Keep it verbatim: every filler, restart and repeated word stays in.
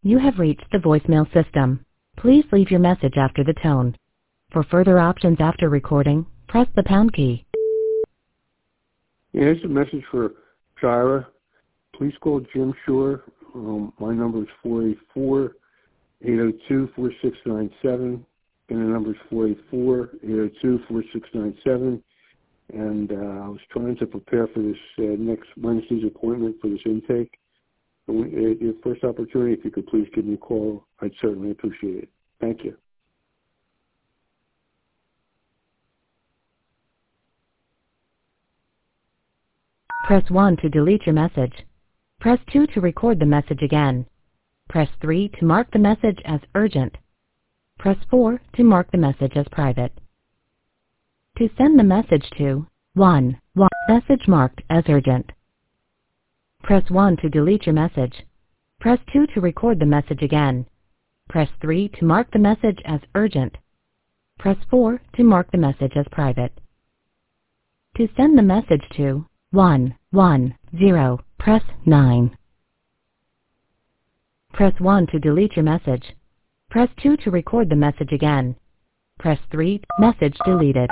You have reached the voicemail system. Please leave your message after the tone. For further options after recording, press the pound key. Yeah, here's a message for Shira. Please call Jim Shore. Um, my number is four eight four, eight oh two, four six nine seven. And the number is four eight four, eight oh two, four six nine seven. And uh, I was trying to prepare for this uh, next Wednesday's appointment for this intake. And we, uh, your first opportunity, if you could please give me a call, I'd certainly appreciate it. Thank you. Press one to delete your message. Press two to record the message again. Press three to mark the message as urgent. Press four to mark the message as private. To send the message to one, one, message marked as urgent. Press one to delete your message. Press two to record the message again. Press three to mark the message as urgent. Press four to mark the message as private. To send the message to one, one, zero, press nine. Press one to delete your message. Press two to record the message again. Press three, message deleted.